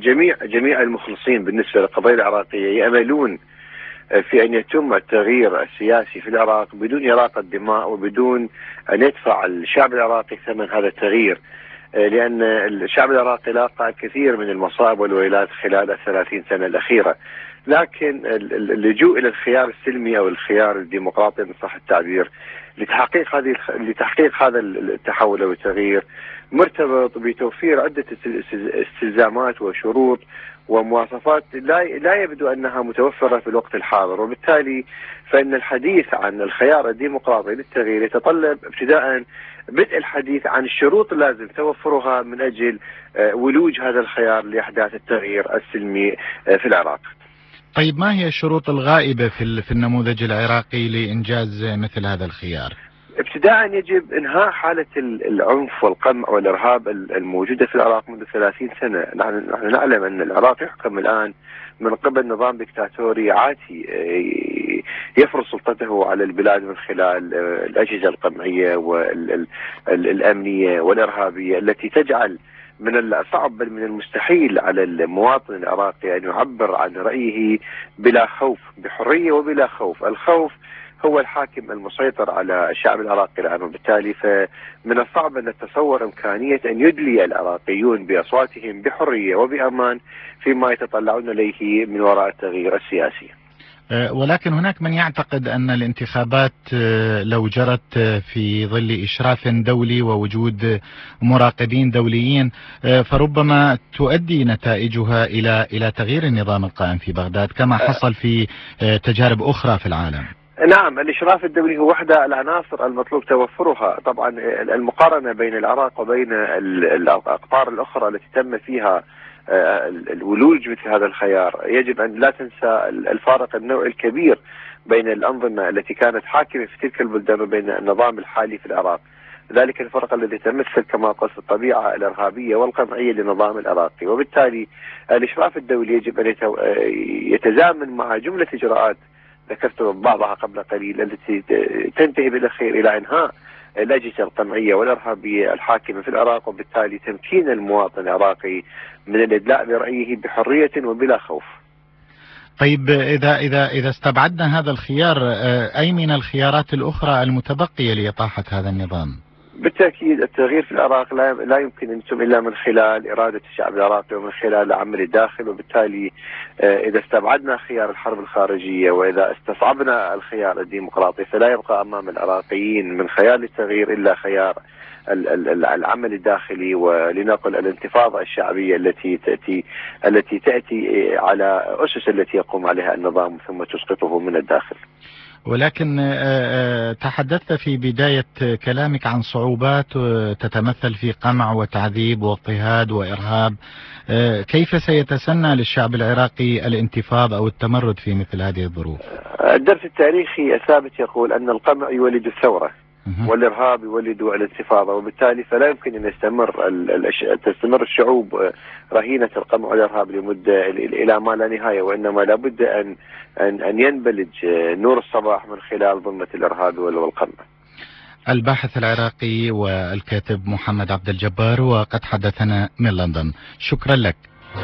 جميع المخلصين بالنسبة للقضية العراقية يأملون في أن يتم التغيير السياسي في العراق بدون إراقة دماء وبدون أن يدفع الشعب العراقي ثمن هذا التغيير، لأن الشعب العراقي لاقى الكثير من المصائب والويلات خلال 30 سنة الأخيرة. لكن اللجوء إلى الخيار السلمي أو الخيار الديمقراطي إن صح التعبير لتحقيق هذا التحول أو التغيير مرتبط بتوفير عدة استلزامات وشروط ومواصفات لا يبدو أنها متوفرة في الوقت الحاضر، وبالتالي فإن الحديث عن الخيار الديمقراطي للتغيير يتطلب ابتداء بدء الحديث عن الشروط اللازم توفرها من أجل ولوج هذا الخيار لإحداث التغيير السلمي في العراق. طيب، ما هي الشروط الغائبة في النموذج العراقي لإنجاز مثل هذا الخيار؟ ابتداء يجب إنهاء حالة العنف والقمع والإرهاب الموجودة في العراق منذ 30 سنة. نحن نعلم أن العراق يحكم الآن من قبل نظام دكتاتوري عاتي يفرض سلطته على البلاد من خلال الأجهزة القمعية والأمنية والإرهابية التي تجعل من الصعب بل من المستحيل على المواطن العراقي أن يعبر عن رأيه بلا خوف، بحرية وبلا خوف. الخوف هو الحاكم المسيطر على الشعب العراقي الآن، وبالتالي فمن الصعب أن نتصور إمكانية أن يدلي العراقيون بأصواتهم بحرية وبأمان فيما يتطلعون إليه من وراء التغيير السياسي. ولكن هناك من يعتقد أن الانتخابات لو جرت في ظل إشراف دولي ووجود مراقبين دوليين فربما تؤدي نتائجها إلى تغيير النظام القائم في بغداد كما حصل في تجارب أخرى في العالم. نعم، الإشراف الدولي هو واحدة العناصر المطلوب توفرها. طبعا المقارنة بين العراق وبين الأقطار الأخرى التي تم فيها الولوج مثل هذا الخيار، يجب أن لا تنسى الفارق النوعي الكبير بين الأنظمة التي كانت حاكمة في تلك البلدان وبين النظام الحالي في العراق. ذلك الفرق الذي يتمثل كما قلت الطبيعة الإرهابية والقمعية للنظام العراقي، وبالتالي الإشراف الدولي يجب أن يتزامن مع جملة إجراءات ذكرت بعضها قبل قليل التي تنتهي بالأخير إلى إنهاء الأجهزة القمعية والإرهابية الحاكمة في العراق، وبالتالي تمكين المواطن العراقي من الإدلاء برأيه بحرية وبلا خوف. طيب إذا استبعدنا هذا الخيار، أي من الخيارات الأخرى المتبقية لإطاحة هذا النظام؟ بالتأكيد التغيير في العراق لا يمكن أن يتم إلا من خلال إرادة الشعب العراقي ومن خلال عمل الداخل، وبالتالي إذا استبعدنا خيار الحرب الخارجية وإذا استصعبنا الخيار الديمقراطي فلا يبقى أمام العراقيين من خيار التغيير إلا خيار العمل الداخلي، ولنقل الانتفاضة الشعبية التي تأتي على أسس التي يقوم عليها النظام ثم تسقطه من الداخل. ولكن تحدثت في بداية كلامك عن صعوبات تتمثل في قمع وتعذيب واضطهاد وإرهاب. كيف سيتسنى للشعب العراقي الانتفاض أو التمرد في مثل هذه الظروف؟ الدرس التاريخي الثابت يقول أن القمع يولد الثورة والإرهاب يولد الانتفاضة، وبالتالي فلا يمكن أن تستمر الشعوب رهينة القمع والإرهاب لمدة إلى ما لا نهاية، وإنما لابد أن ينبلج نور الصباح من خلال ظلمة الإرهاب والقمع. الباحث العراقي والكاتب محمد عبد الجبار، وقد حدثنا من لندن. شكرا لك.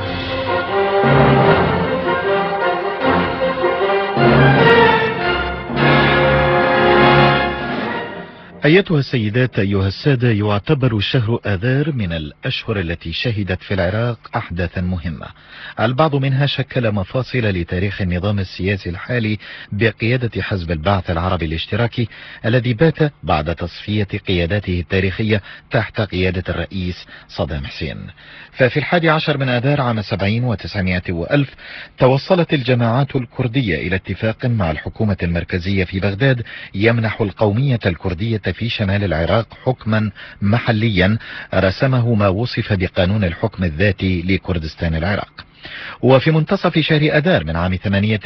أيتها السيدات أيها السادة، يعتبر شهر آذار من الأشهر التي شهدت في العراق أحداثا مهمة، البعض منها شكل مفاصل لتاريخ النظام السياسي الحالي بقيادة حزب البعث العربي الاشتراكي الذي بات بعد تصفية قياداته التاريخية تحت قيادة الرئيس صدام حسين. ففي 11 من آذار عام 70 و900 وألف توصلت الجماعات الكردية إلى اتفاق مع الحكومة المركزية في بغداد يمنح القومية الكردية في شمال العراق حكما محليا رسمه ما وصف بقانون الحكم الذاتي لكردستان العراق. وفي منتصف شهر أذار من عام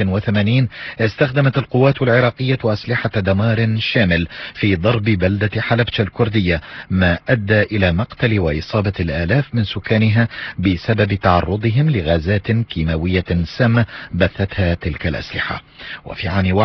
88 استخدمت القوات العراقية أسلحة دمار شامل في ضرب بلدة حلبشة الكردية، ما أدى إلى مقتل وإصابة الآلاف من سكانها بسبب تعرضهم لغازات كيماوية سامة بثتها تلك الأسلحة. وفي عام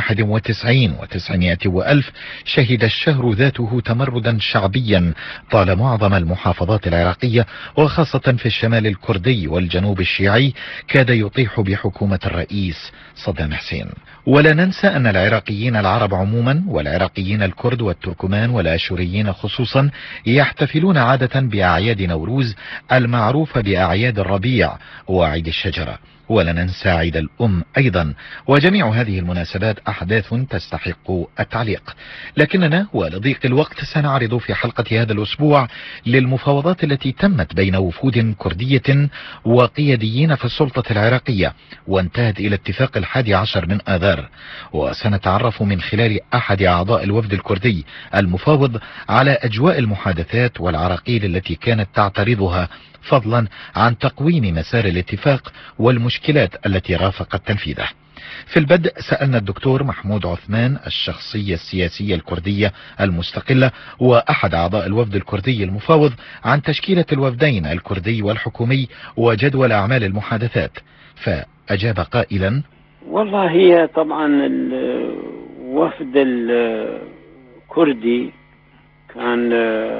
91 و900 وألف شهد الشهر ذاته تمردا شعبيا طال معظم المحافظات العراقية، وخاصة في الشمال الكردي والجنوب الشيعي كاد يطيح بحكومة الرئيس صدام حسين. ولا ننسى أن العراقيين العرب عموما والعراقيين الكرد والتركمان والآشوريين خصوصا يحتفلون عادة بأعياد نوروز المعروفة بأعياد الربيع وعيد الشجرة، ولا ننسى عيد الأم أيضا، وجميع هذه المناسبات أحداث تستحق التعليق. لكننا ولضيق الوقت سنعرض في حلقة هذا الأسبوع للمفاوضات التي تمت بين وفود كردية وقياديين في السلطة العراقية وانتهت إلى اتفاق 11 من آذار، وسنتعرف من خلال أحد أعضاء الوفد الكردي المفاوض على أجواء المحادثات والعراقيل التي كانت تعترضها، فضلا عن تقويم مسار الاتفاق والمشكلات التي رافقت تنفيذه. في البدء سألنا الدكتور محمود عثمان الشخصية السياسية الكردية المستقلة وأحد أعضاء الوفد الكردي المفاوض عن تشكيلة الوفدين الكردي والحكومي وجدول أعمال المحادثات، فأجاب قائلا: والله هي طبعا الوفد الكردي كان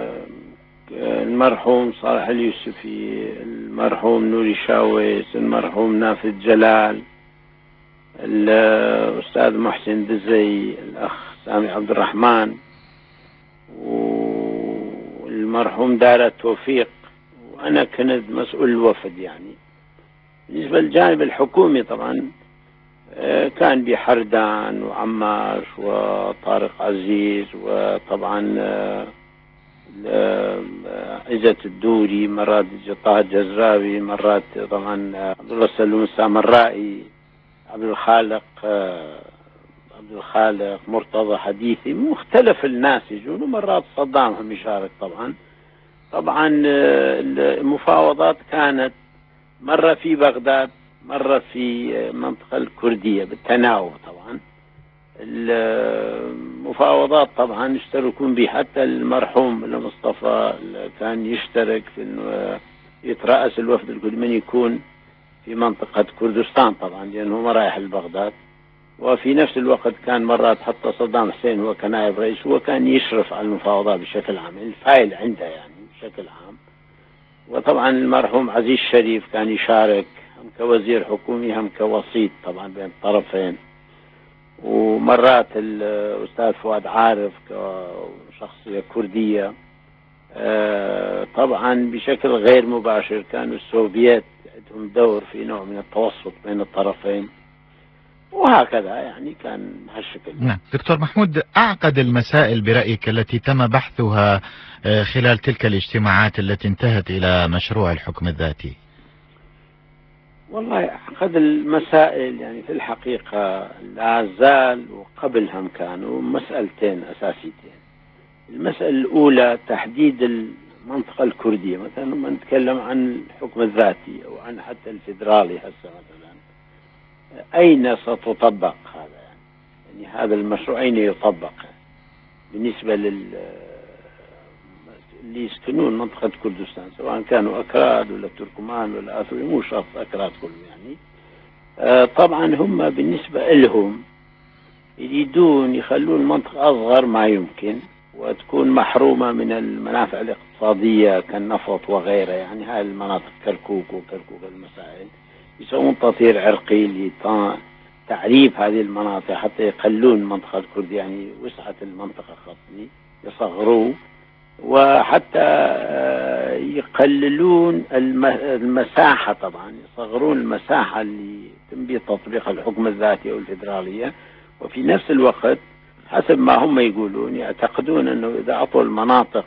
المرحوم صالح اليوسفي، المرحوم نوري شاويس، المرحوم نافذ جلال، الأستاذ محسن دزي، الأخ سامي عبد الرحمن، والمرحوم دارة توفيق، وأنا كنت مسؤول الوفد. يعني بالنسبة للجانب الحكومي طبعا كان بحردان وعماش وطارق عزيز، وطبعا عزة الدوري، مرات طه الجزراوي، مرات طبعا عبد الله سلوم السامرائي، عبد الخالق مرتضى حديثي، مختلف الناس يجون، ومرات صدام هم يشارك. طبعا المفاوضات كانت مرة في بغداد، مرة في منطقة الكردية بالتناوب. طبعا المفاوضات طبعا يشتركون به، حتى المرحوم المصطفى كان يشترك في انه يترأس الوفد الكردي من يكون في منطقة كردستان طبعا، لأنه ما رايح لبغداد. وفي نفس الوقت كان مرات حتى صدام حسين هو كنائب رئيس، هو كان يشرف على المفاوضات بشكل عام، الفايل عنده يعني بشكل عام. وطبعا المرحوم عزيز شريف كان يشارك هم كوزير حكومي هم كوسيط طبعا بين الطرفين. ومرات الأستاذ فؤاد عارف كشخصية كردية. طبعا بشكل غير مباشر كانوا السوفييت عندهم دور في نوع من التوسط بين الطرفين، وهكذا يعني كان هالشكل. نعم دكتور محمود، أعقد المسائل برأيك التي تم بحثها خلال تلك الاجتماعات التي انتهت إلى مشروع الحكم الذاتي؟ والله أعقد المسائل يعني في الحقيقة لا زال وقبلهم كانوا مسألتين أساسيتين. المسألة الأولى تحديد المنطقة الكردية، مثلا لما نتكلم عن الحكم الذاتي أو عن حتى الفيدرالي هسه مثلا، أين ستطبق هذا يعني هذا المشروع أين يطبق بالنسبة اللي يسكنون منطقة كردستان، سواء كانوا أكراد ولا تركمان ولا آثوري، مو شرط أكراد كلهم يعني. طبعا هم بالنسبة لهم يريدون يخلون المنطقة أصغر ما يمكن، وتكون محرومة من المنافع الاقتصادية كالنفط وغيره. يعني هاي المناطق كركوك المسائل يسوون تطهير عرقي لتعريف هذه المناطق حتى يقلون المنطقة الكردية، يعني وسعة المنطقة خطني يصغروه، وحتى يقللون المساحة، طبعا يصغرون المساحة اللي تنبي تطبيق الحكم الذاتي أو الفيدرالية. وفي نفس الوقت حسب ما هم يقولون يعتقدون أنه إذا أعطوا المناطق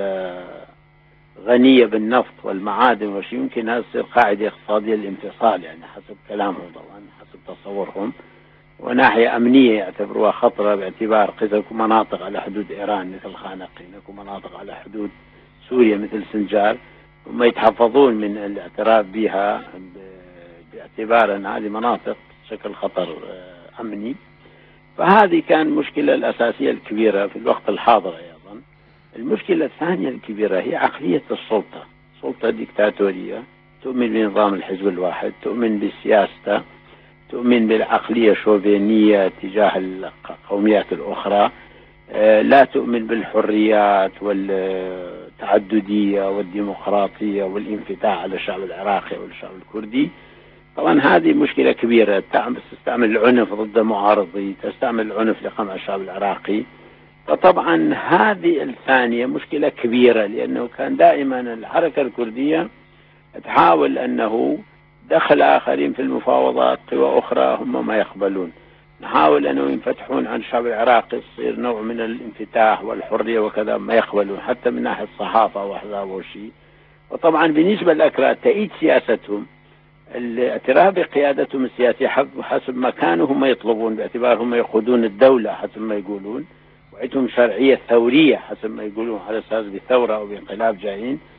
الغنية بالنفط والمعادن وشي يمكن هذا تصير قاعدة اقتصادية للانفصال، يعني حسب كلامهم طبعا حسب تصورهم. وناحية أمنية يعتبروها خطرة، باعتبار قد مناطق على حدود إيران مثل خانقين، ومناطق على حدود سوريا مثل سنجار، هم يتحفظون من الاعتراف بها باعتبار أن هذه مناطق شكل خطر أمني. فهذه كان المشكلة الأساسية الكبيرة في الوقت الحاضر. أيضا المشكلة الثانية الكبيرة هي عقلية السلطة، سلطة ديكتاتورية تؤمن بنظام الحزب الواحد، تؤمن بالسياسة، تؤمن بالعقلية الشوفينية تجاه القوميات الأخرى، لا تؤمن بالحريات والتعددية والديمقراطية والانفتاح على الشعب العراقي والشعب الكردي. طبعا هذه مشكلة كبيرة، تستعمل العنف ضد معارضي، تستعمل العنف لقمع الشعب العراقي. فطبعا هذه الثانية مشكلة كبيرة، لأنه كان دائما الحركة الكردية تحاول أنه دخل آخرين في المفاوضات، قوى أخرى هم ما يقبلون، نحاول أنه ينفتحون عن الشعب العراقي، يصير نوع من الانفتاح والحرية وكذا، ما يقبلون حتى من ناحية الصحافة وأحزاب وشيء. وطبعا بالنسبة للأكراد تأييد سياستهم، الاعتراف بقيادتهم السياسية حسب ما كانوا هم يطلبون، باعتبار هم يقودون الدولة حسب ما يقولون، وعندهم شرعية ثورية حسب ما يقولون، على أساس بثورة أو بانقلاب جايين.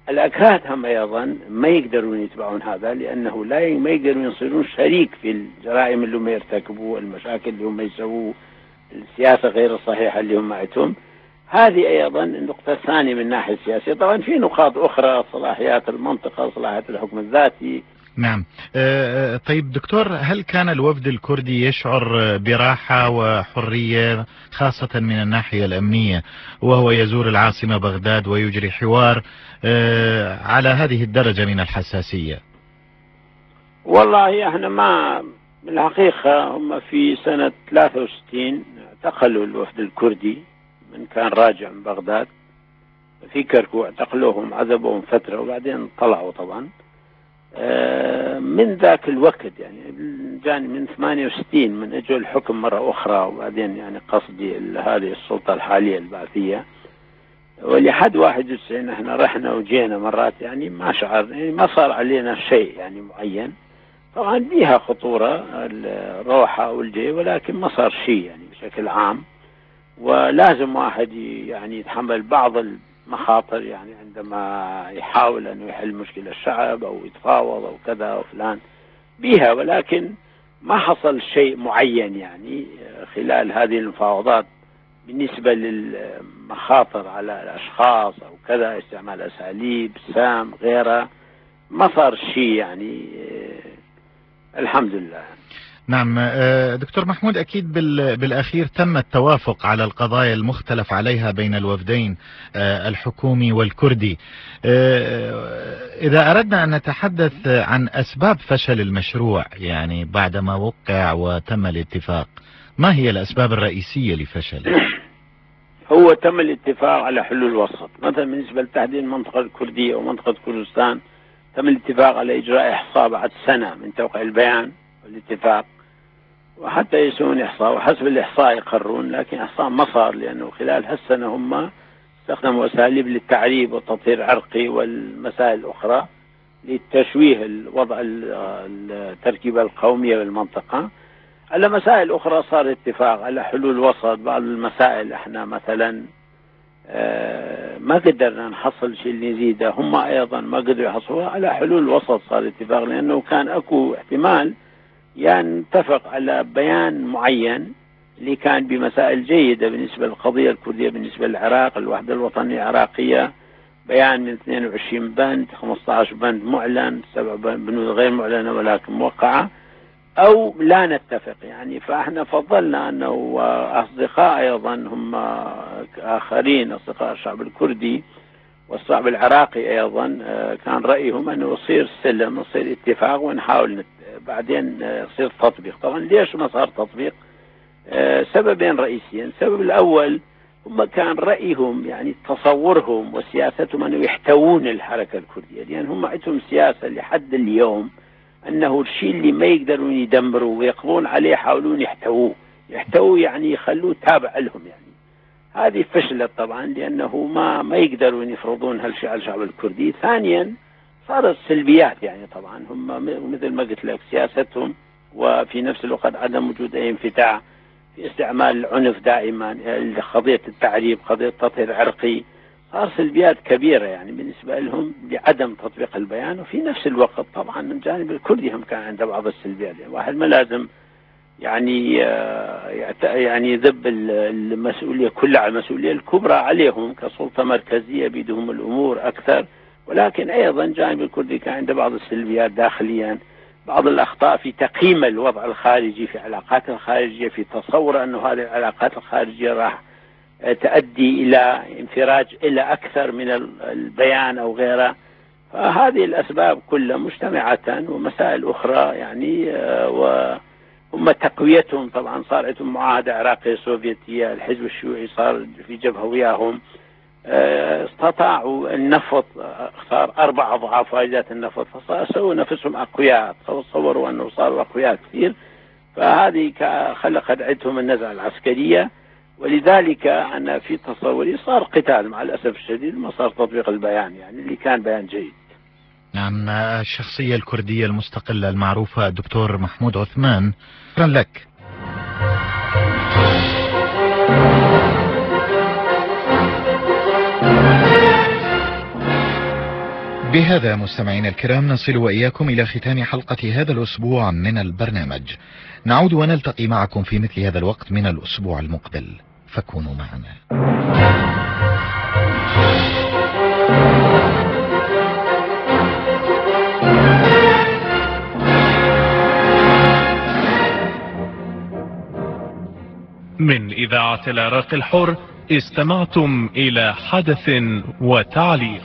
الأكراد هم أيضا ما يقدرون يتبعون هذا، لأنه ما يقدرون يصيرون شريك في الجرائم اللي هم يرتكبوا، المشاكل اللي هم يسووا، السياسة غير الصحيحة اللي هم معتهم. هذه أيضا النقطة الثانية من الناحية السياسية. طبعا في نقاط أخرى، صلاحيات المنطقة، صلاحيات الحكم الذاتي. نعم. طيب دكتور، هل كان الوفد الكردي يشعر براحة وحرية خاصة من الناحية الأمنية وهو يزور العاصمة بغداد ويجري حوار على هذه الدرجة من الحساسية؟ والله احنا ما بالحقيقة، هم في سنة 63 اعتقلوا الوفد الكردي من كان راجع من بغداد في كركوك، اعتقلوهم عذبوهم فترة وبعدين طلعوا طبعا. من ذاك الوقت يعني من 68 من اجوا الحكم مرة اخرى، وبعدين يعني قصدي هذه السلطة الحالية البعثية، ولحد 91 احنا رحنا وجينا مرات، يعني ما شعر، يعني ما صار علينا شيء يعني معين. طبعا بيها خطورة الروحة والجي، ولكن ما صار شيء يعني بشكل عام. ولازم واحد يعني يتحمل بعض المخاطر يعني عندما يحاول أنه يحل مشكلة الشعب أو يتفاوض أو كذا أو فلان بيها، ولكن ما حصل شيء معين يعني خلال هذه المفاوضات بالنسبة للمخاطر على الأشخاص أو كذا، استعمال أساليب سام غيرها، ما صار شيء يعني الحمد لله. نعم دكتور محمود، أكيد بالأخير تم التوافق على القضايا المختلف عليها بين الوفدين الحكومي والكردي. إذا أردنا أن نتحدث عن أسباب فشل المشروع يعني بعدما وقع وتم الاتفاق، ما هي الأسباب الرئيسية لفشله؟ هو تم الاتفاق على حلول وسط. مثلا بالنسبة لتحديد المنطقة الكردية ومنطقة كردستان، تم الاتفاق على إجراء إحصاء بعد سنة من توقيع البيان والاتفاق، وحتى يسوون إحصاء وحسب الإحصاء يقررون، لكن إحصاء ما صار، لأنه خلال هالسنة هم استخدموا أساليب للتعريب والتطهير العرقي والمسائل الأخرى للتشويه الوضع التركيبة القومية بالمنطقة. على مسائل أخرى صار اتفاق على حلول وسط. بعض المسائل احنا مثلا ما قدرنا نحصل شيء اللي نزيده، هم أيضا ما قدروا يحصلوها. على حلول وسط صار اتفاق، لأنه كان أكو احتمال يعني نتفق على بيان معين اللي كان بمسائل جيدة بالنسبة للقضية الكردية، بالنسبة للعراق، الوحدة الوطنية العراقية، بيان من 22 بند، 15 بند معلن، 7 بنود غير معلنة ولكن موقعة، أو لا نتفق يعني. فاحنا فضلنا أنه أصدقاء أيضا هم آخرين، أصدقاء الشعب الكردي والشعب العراقي أيضا، كان رأيهم أنه يصير سلم، يصير اتفاق، ونحاول بعدين يصير تطبيق. طبعا ليش ما صار تطبيق؟ سببين رئيسيين. السبب الأول هم كان رأيهم يعني تصورهم وسياستهم أنه يحتوون الحركة الكردية، لأن هم عندهم سياسة لحد اليوم أنه الشيء اللي ما يقدرون يدمروا ويقضون عليه يحاولون يحتووا يعني يخلوه تابع لهم يعني. هذه فشلت طبعا، لأنه ما يقدرون يفرضون هالشيء على الشعب الكردي. ثانيا صارت سلبيات يعني، طبعا هم مثل ما قلت لك سياستهم، وفي نفس الوقت عدم وجود أي انفتاح في استعمال العنف دائما، قضية التعريب، قضية التطهير العرقي، صار سلبيات كبيرة يعني بالنسبة لهم لعدم تطبيق البيان. وفي نفس الوقت طبعا من جانب الكردي هم كان عنده بعض السلبيات. يعني واحد ما لازم يعني يذب المسؤولية كلها، المسؤولية الكبرى عليهم كسلطة مركزية بيدهم الأمور أكثر، ولكن أيضا جانب الكردي كان عنده بعض السلبيات داخليا، بعض الأخطاء في تقييم الوضع الخارجي، في علاقات الخارجية، في تصور أنه هذه العلاقات الخارجية راح تؤدي إلى انفراج إلى أكثر من البيان أو غيره. فهذه الأسباب كلها مجتمعة ومسائل أخرى يعني. وهم تقويتهم طبعا، صار عندهم معاهدة عراقية سوفيتية، الحزب الشيوعي صار في جبهة وياهم، استطاعوا النفط، صار 4 أضعاف فائدات النفط، فسووا نفسهم أقوياء، تصوروا أنه صاروا أقوياء كثير. فهذه خلقت عندهم النزعة العسكرية، ولذلك أنا في تصوري صار قتال مع الأسف الشديد، ما صار تطبيق البيان يعني اللي كان بيان جيد. نعم. الشخصية الكردية المستقلة المعروفة الدكتور محمود عثمان، شكرا لك. بهذا مستمعينا الكرام نصل وإياكم إلى ختام حلقة هذا الأسبوع من البرنامج. نعود ونلتقي معكم في مثل هذا الوقت من الأسبوع المقبل، فكونوا معنا. من إذاعة العراق الحر استمعتم إلى حدث وتعليق.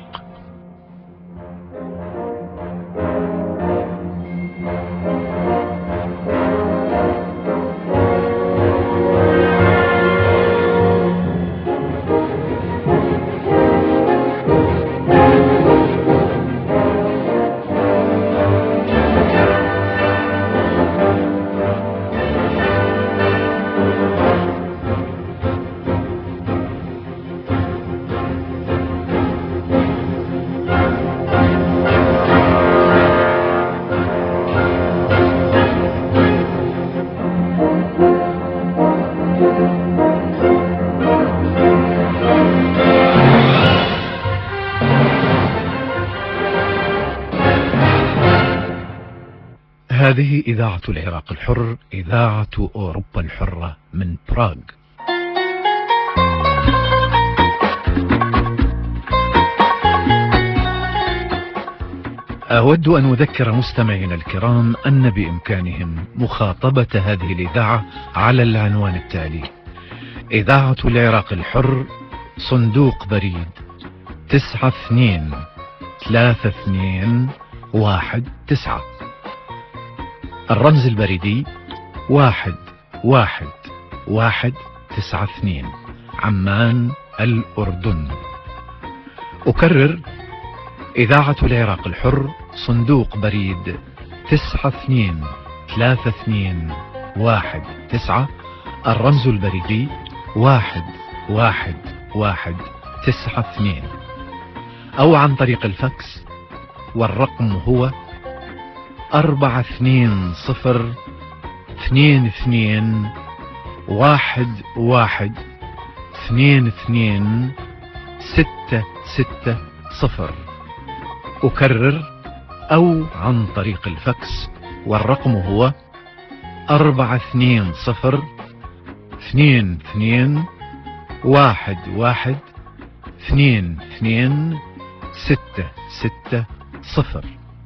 هذه إذاعة العراق الحر، إذاعة أوروبا الحرة من براغ. أود أن أذكر مستمعينا الكرام أن بإمكانهم مخاطبة هذه الإذاعة على العنوان التالي: إذاعة العراق الحر، صندوق بريد 923219، الرمز البريدي 11192، عمان الأردن. أكرر: إذاعة العراق الحر، صندوق بريد 923219، الرمز البريدي 11192، أو عن طريق الفاكس، والرقم هو 420-22-11-22-660. أكرر: أو عن طريق الفاكس، والرقم هو 420-22-11-22-660.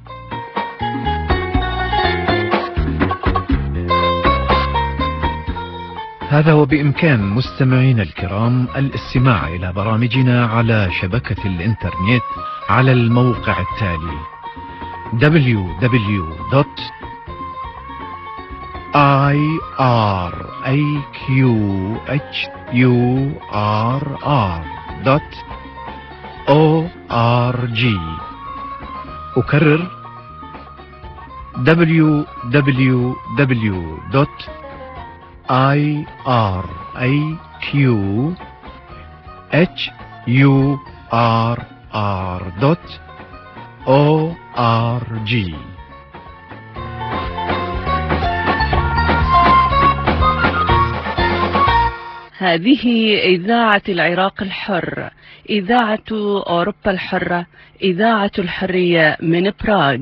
هذا وبإمكان مستمعينا الكرام الاستماع إلى برامجنا على شبكة الإنترنت على الموقع التالي: www.iraqhurr.org. أكرر: www.iraqhurr.org. هذه إذاعة العراق الحر، إذاعة أوروبا الحرة، إذاعة الحرية من براغ.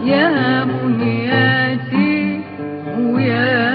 يا منياتي ويا